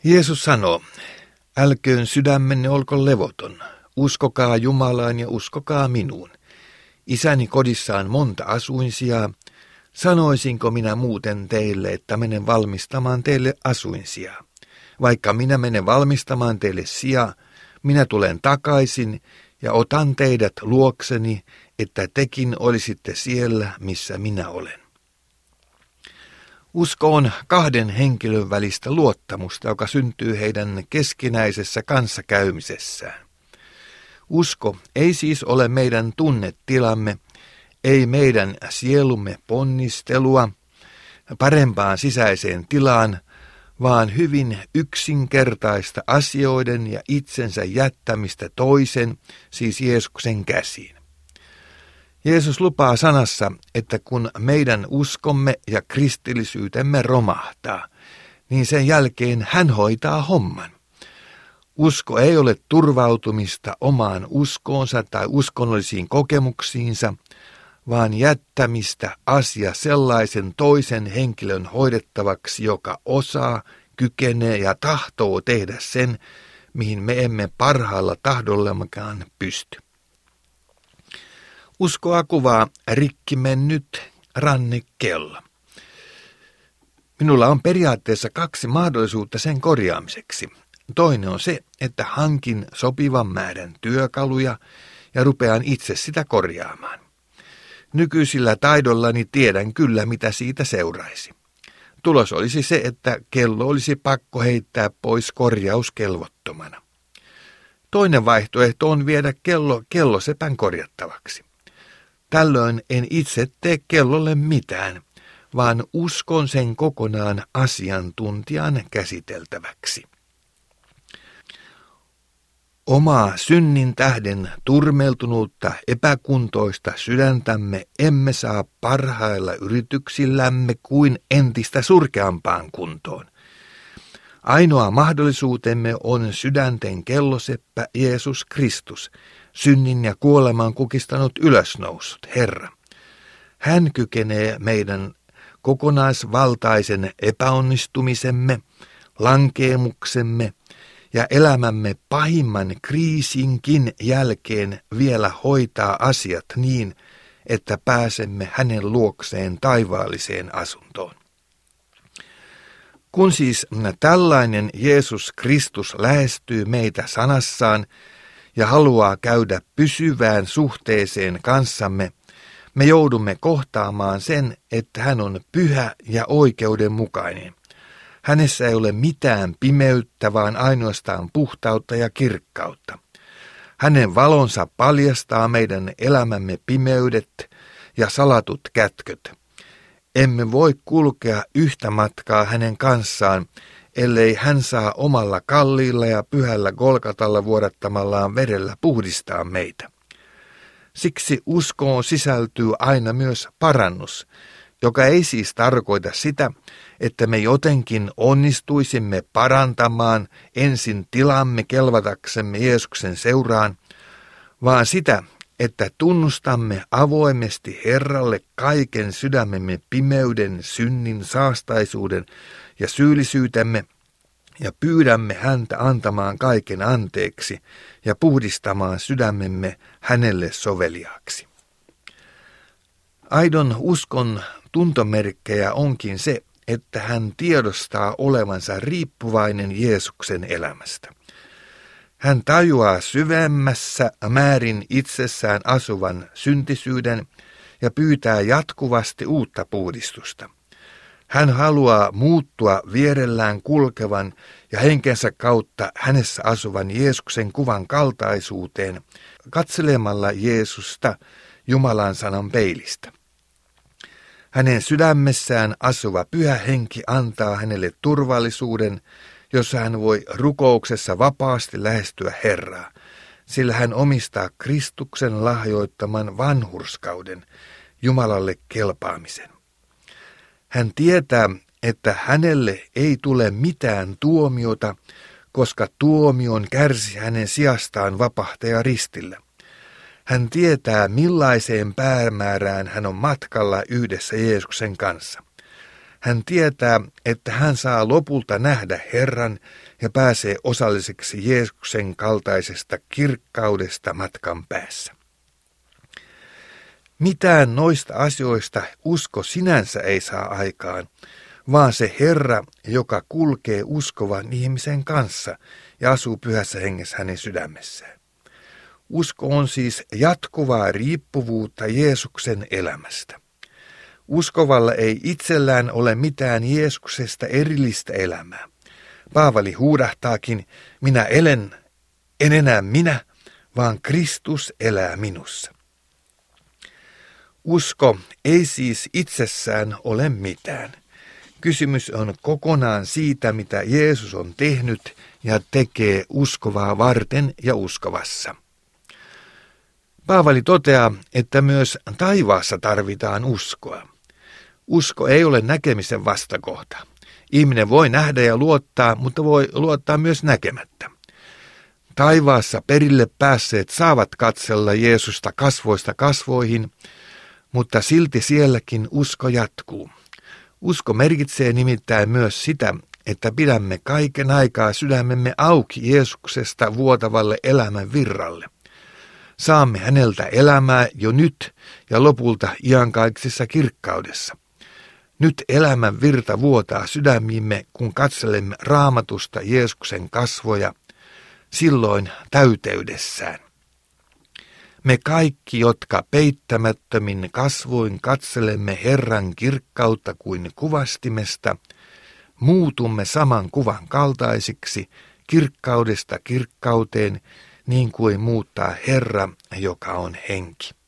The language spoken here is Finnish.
Jeesus sanoo, älköön sydämenne olko levoton, uskokaa Jumalaan ja uskokaa minuun. Isäni kodissa on monta asuinsijaa, sanoisinko minä muuten teille, että menen valmistamaan teille asuinsijaa. Vaikka minä menen valmistamaan teille sijaa, minä tulen takaisin ja otan teidät luokseni, että tekin olisitte siellä, missä minä olen. Usko on kahden henkilön välistä luottamusta, joka syntyy heidän keskinäisessä kanssakäymisessään. Usko ei siis ole meidän tunnetilamme, ei meidän sielumme ponnistelua parempaan sisäiseen tilaan, vaan hyvin yksinkertaista asioiden ja itsensä jättämistä toisen, siis Jeesuksen käsiin. Jeesus lupaa sanassa, että kun meidän uskomme ja kristillisyytemme romahtaa, niin sen jälkeen hän hoitaa homman. Usko ei ole turvautumista omaan uskoonsa tai uskonnollisiin kokemuksiinsa, vaan jättämistä asia sellaisen toisen henkilön hoidettavaksi, joka osaa, kykenee ja tahtoo tehdä sen, mihin me emme parhaalla tahdollemmekaan pysty. Uskoa kuvaa rikki mennyt rannekello. Minulla on periaatteessa kaksi mahdollisuutta sen korjaamiseksi. Toinen on se, että hankin sopivan määrän työkaluja ja rupean itse sitä korjaamaan. Nykyisillä taidollani tiedän kyllä, mitä siitä seuraisi. Tulos olisi se, että kello olisi pakko heittää pois korjauskelvottomana. Toinen vaihtoehto on viedä kello kellosepän korjattavaksi. Tällöin en itse tee kellolle mitään, vaan uskon sen kokonaan asiantuntijan käsiteltäväksi. Omaa synnin tähden turmeltunutta epäkuntoista sydäntämme emme saa parhailla yrityksillämme kuin entistä surkeampaan kuntoon. Ainoa mahdollisuutemme on sydänten kelloseppä Jeesus Kristus, synnin ja kuoleman kukistanut ylösnoussut Herra. Hän kykenee meidän kokonaisvaltaisen epäonnistumisemme, lankeemuksemme ja elämämme pahimman kriisinkin jälkeen vielä hoitaa asiat niin, että pääsemme hänen luokseen taivaalliseen asuntoon. Kun siis tällainen Jeesus Kristus lähestyy meitä sanassaan ja haluaa käydä pysyvään suhteeseen kanssamme, me joudumme kohtaamaan sen, että hän on pyhä ja oikeudenmukainen. Hänessä ei ole mitään pimeyttä, vaan ainoastaan puhtautta ja kirkkautta. Hänen valonsa paljastaa meidän elämämme pimeydet ja salatut kätköt. Emme voi kulkea yhtä matkaa hänen kanssaan, ellei hän saa omalla kalliilla ja pyhällä Golgatalla vuodattamallaan verellä puhdistaa meitä. Siksi uskoon sisältyy aina myös parannus, joka ei siis tarkoita sitä, että me jotenkin onnistuisimme parantamaan ensin tilamme kelvataksemme Jeesuksen seuraan, vaan sitä, että tunnustamme avoimesti Herralle kaiken sydämemme pimeyden, synnin, saastaisuuden ja syyllisyytemme ja pyydämme häntä antamaan kaiken anteeksi ja puhdistamaan sydämemme hänelle soveliaaksi. Aidon uskon tuntomerkkejä onkin se, että hän tiedostaa olevansa riippuvainen Jeesuksen elämästä. Hän tajuaa syvemmässä määrin itsessään asuvan syntisyyden ja pyytää jatkuvasti uutta puhdistusta. Hän haluaa muuttua vierellään kulkevan ja henkensä kautta hänessä asuvan Jeesuksen kuvan kaltaisuuteen katselemalla Jeesusta Jumalan sanan peilistä. Hänen sydämessään asuva pyhä henki antaa hänelle turvallisuuden, jossa hän voi rukouksessa vapaasti lähestyä Herraa, sillä hän omistaa Kristuksen lahjoittaman vanhurskauden, Jumalalle kelpaamisen. Hän tietää, että hänelle ei tule mitään tuomiota, koska tuomion kärsi hänen sijastaan vapahtaja ristillä. Hän tietää, millaiseen päämäärään hän on matkalla yhdessä Jeesuksen kanssa. Hän tietää, että hän saa lopulta nähdä Herran ja pääsee osalliseksi Jeesuksen kaltaisesta kirkkaudesta matkan päässä. Mitään noista asioista usko sinänsä ei saa aikaan, vaan se Herra, joka kulkee uskovan ihmisen kanssa ja asuu pyhässä hengessä hänen sydämessään. Usko on siis jatkuvaa riippuvuutta Jeesuksen elämästä. Uskovalla ei itsellään ole mitään Jeesuksesta erillistä elämää. Paavali huudahtaakin, minä elän, en enää minä, vaan Kristus elää minussa. Usko ei siis itsessään ole mitään. Kysymys on kokonaan siitä, mitä Jeesus on tehnyt ja tekee uskovaa varten ja uskovassa. Paavali toteaa, että myös taivaassa tarvitaan uskoa. Usko ei ole näkemisen vastakohta. Ihminen voi nähdä ja luottaa, mutta voi luottaa myös näkemättä. Taivaassa perille päässeet saavat katsella Jeesusta kasvoista kasvoihin, mutta silti sielläkin usko jatkuu. Usko merkitsee nimittäin myös sitä, että pidämme kaiken aikaa sydämemme auki Jeesuksesta vuotavalle elämän virralle. Saamme häneltä elämää jo nyt ja lopulta iankaikkisessa kirkkaudessa. Nyt elämän virta vuotaa sydämiimme, kun katselemme Raamatusta Jeesuksen kasvoja, silloin täyteydessään. Me kaikki, jotka peittämättömin kasvoin katselemme Herran kirkkautta kuin kuvastimesta, muutumme saman kuvan kaltaisiksi kirkkaudesta kirkkauteen, niin kuin muuttaa Herra, joka on henki.